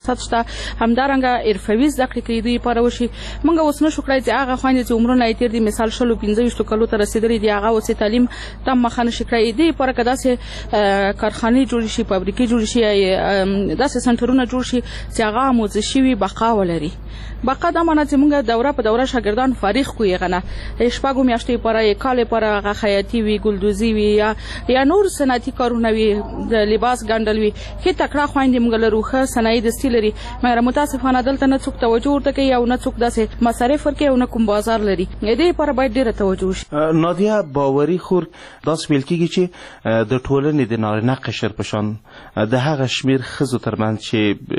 ساتشته همدارنګه حرفوي زده کړې کې دوی لپاره وشي. موږ اوس نشو کړای چې هغه خویندې چې عمرونه یې تېر دي مثال 15 کلو ته رسېدلي دي هغه اوس تعلیم ته مخه نشي کړی. دې لپاره که داسې کارخانې جوړې شي فابریکې جوړې شي داسې سنټرونه جوړ شي چې هغه آموزش شوي بقا ولري. بقا دا معنی چې موږ دوره په دوره شاګردان فارغ کړو یې غنه شپږو میاشتې لپاره یې کال لپاره هغه خیاطي وي ګلدوزي وي یا نور صنعتي کارونه وي د لباس ګنډل وي ښې تکړه خویندې موږ لرو ښه صنایع دستي لري مګر متاسفانه دلته نه څوک توجه ورته کوي او نه څوک داسې مصارف ورکوي او نه کوم بازار لري. دې لپاره باید ډېره توجه وشي. نادیه باوري خور داسې ویل کېږي چې د ټولنې د نارینه قشر په شان د هغه شمېر ښځو ترمنځ چې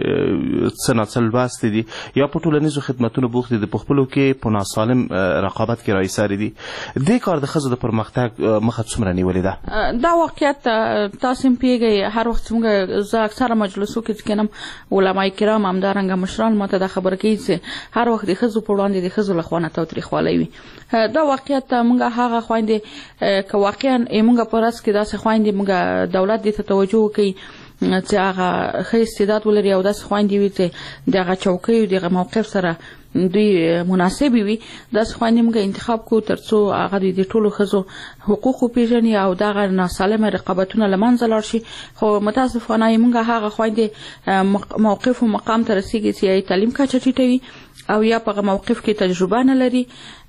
څه ناڅه لوستې دي یا په ټولنیزو خدمتونو بوخت دي په خپلو کې په ناسالم رقابت کې راایسارې دي. دې کار د ښځو د پرمختګ مخه څومره نیولې ده؟ دا واقعیت تاسو هم پوهېږئ هر وخت موږ زه اکثره مجلسو کې چې کینم علما کرام همدارنګه مشران ماته دا خبره کوي چې هر وخت د ښځو په وړاندې د ښځو له خوا نه تاوتریخوالی وي. دا واقعیت موږ هغه خویندې که واقعا موږ په ورځ کې داسې خویندې موږ دولت دې ته توجه وکړي چې هغه ښه استعداد ولري او داسې خویندې وي چې د هغه چوکیو د هغه موقف سره دوی مناسبې وي داسې خویندې موږ انتخاب کړو تر څو هغه د ټولو ښځو حقوق وپېژني او دغه ناسالمه رقابتونه له منځه لاړ شي. خو متاسفانه موږ هغه خویندې موقف و مقام ته رسېږي چې یا تعلیم کچه ټیټوي او یا په موقف کې تجربه نه لري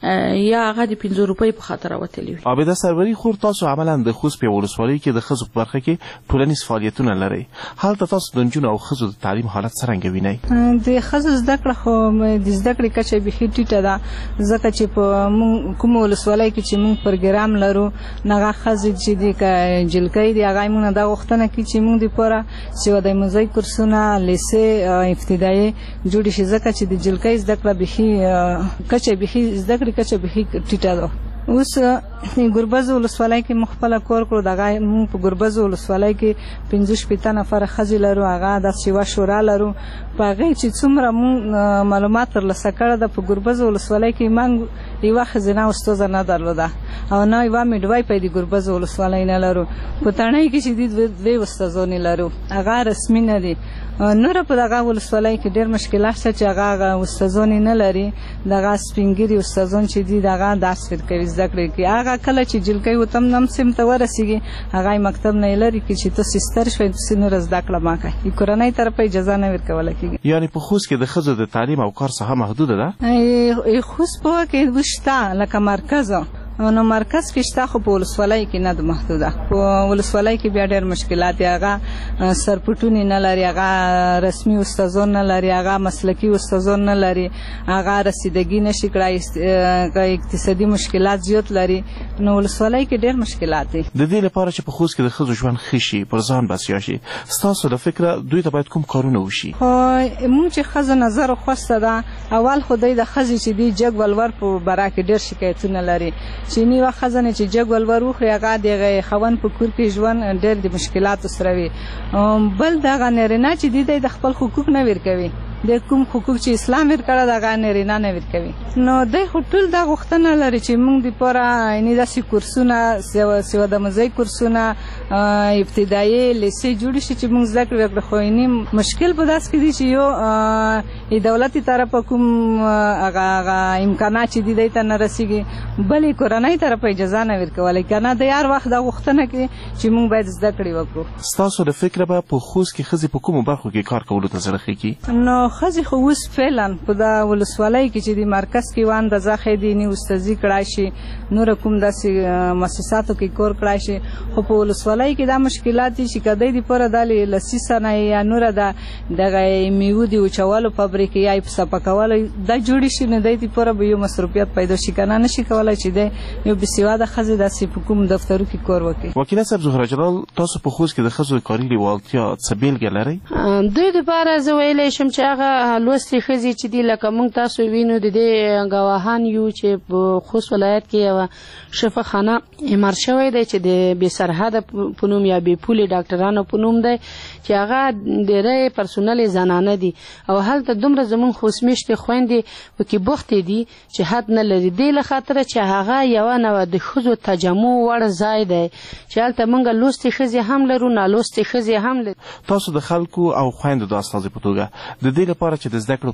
یا هغه د 15 روپۍ په خاطر راوتلي وي. عابده سروري خور تاسو عملا د خوست په ولسوالۍ کې د ښځو په برخه کې ټولنیز فعالیتونه لرئ. هلته تاسو د نجونو او ښځو د تعلیم حالت څرنګه وینئ؟ د ښځو زده کړه خو د زده کړې کچه بیخي ټیټه ده ځکه چې په کومه ولسوالۍ کې چې موږ پروګرام لرو هغه ښځې چې دي که جلکۍ دي هغه موږ دا غوښتنه کوي چې موږ دپاره چې د موزیک کورسونه لیسې ابتدایي جوړې شي ځکه چې د جلکۍ زده کړه بیخي کچه بیخي زده کړې کچه بیخي ټیټه ده. اوس ګربز ولسوالۍ کې مخ خپله کور کړو دغه موږ په ګربز ولسوالۍ کې 15 نفره ښځې لرو هغه داسې یوه شورا لرو په هغې چې څومره موږ معلومات ترلاسه کړی ده په ګربز ولسوالۍ کې موږ یوه ښځینه استاذه نه درلوده او نه یوه میډوایپه د ګربز ولسوالۍ نه لرو. په تڼۍ کې چې دي 2 استاذانې لرو هغه رسمي نه دي. نوره په دغه ولسوالۍ کې ډېر مشکلات شته چې هغه استاذانې نه لري دغه سپینګیري استاذان چې دي دغه درس ورکوي زده کړې کوي هغه کله چې جلکۍ وتم نم سیم ته ورسېږي هغه مکتب نه یې لرې کړي چې تاسې ستر شوئ تاسې نوره زده کړه مه کوئ د کورنۍ طرفه اجازه نه ورکولی کېږي. یعنې په خوست کې د ښځو د تعلیم او کار ساحه محدوده ده؟ خوست په کې شته لکه مرکز نو مرکز کې شته خو په ولسوالۍ کې نه ده محدوده. په ولسوالۍ کې بیا ډېر مشکلات دي هغه سرپټونې نه لري هغه رسمي استادان نه لري هغه مسلکي استادان نه لري هغه رسیدګي نشي کړای اقتصادي مشکلات زیات لري نو ولسوالۍ کې ډېر مشکلات دي. د دې لپاره چې په خوست کې د ښځو ژوند ښه شي پر ځان بسیا شي ستاسو له فکره دوی ته باید کوم کارونه وشي؟ خو موږ چې ښځو نظر خوسته ده اول خو دوی د ښځې چې دي جګ ولور په باره کې ډېر شکایتونه لري چې نیوه ښځه نه چې جګ ولور وخوري هغه د هغې خاوند په کور کې ژوند ډېر د مشکلاتو سره وي. بل دغه نارینه چې دی د خپل حقوق نه ورکوي د کوم حقوق چې اسلام ورکړه دغه نارینه نه ورکوي نو دی خو ټول دا غوښتنه لري چې موږ دپاره یعنې داسې کورسونه سوه د موزیک کورسونه ابتدایي لیسې جوړې شي چې موږ زده کړې وکړو خو یعنې مشکل په داسې کې دی چې یو دولتي طرفه کوم هغه امکانات چې دي دی ته نه رسېږي بلې کورنۍ طرفه اجازه نه ورکولی که نه دی هر وخت دا غوښتنه کوي چې موږ باید زده کړې وکړو. ستاسو له فکره به په خوست کې ښځې په کومو برخو کې کار کولو ته زړه ښه کي؟ نو ښځې خو اوس فعلا په دا ولسوالۍ کې چې د مرکز کې یوه اندازه ښې دي نه استاذي کړای شي نوره کوم داسې مؤسساتو کې کار کړای شي خو په ولسوالۍ کې دا مشکلات دي چې که دی دپاره دا لسي صنایع یا نوره دغه میوو د وچولو فابریکې یا یې په صفا کولو دا جوړې شي نو دی دپاره به یو مصروفیت پیدا شي که نه نشي کولی چې دی یو بېسواده ښځې داسې په کوم دفترو کې کار وکړي. وکیله صاحب زهره جلال تاسو په خوست کې د ښځو د کاري لیوالتیا څه بېلګې لرئ؟ دوی دپاره زه ویلی شم چې هغه لوستې ښځې چې دي لکه موږ تاسو وینو د دې ګواهان یو چې په خوست ولایت کې یوه شفاخانه اعمار شوی دی چې د بې سرحده په نوم یا بې پولې ډاکټرانو په نوم دی چې هغه ډېری پرسونل زنانه دي او هلته دومره زموږ خوسمیشتې خویندې پکې بوختې دي چې حد نه لري دې له خاطره چې هغه یوه نوع د ښځو تجمع وړ ځای دی چې هلته موږ لوستې ښځې هم لرو نالوستې ښځې هم لرو. تاسو د خلکو او خویندو د استازي په توګه د دې لپاره چې د زده کړو